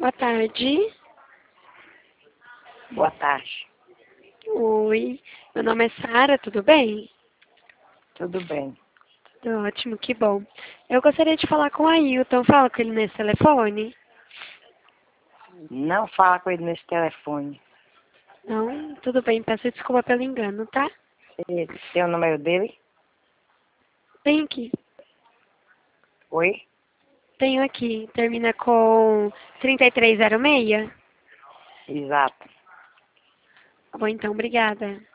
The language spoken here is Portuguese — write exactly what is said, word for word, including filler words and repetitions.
Boa tarde. Boa tarde. Oi, meu nome é Sara, tudo bem? Tudo bem? Tudo ótimo, que bom. Eu gostaria de falar com o Ailton, fala com ele nesse telefone? Não fala com ele nesse telefone. Não? Tudo bem, peço desculpa pelo engano, tá? Você tem o número dele? Tenho aqui, Oi? tenho aqui, termina com trinta e três zero seis? Exato. Tá bom, então, obrigada.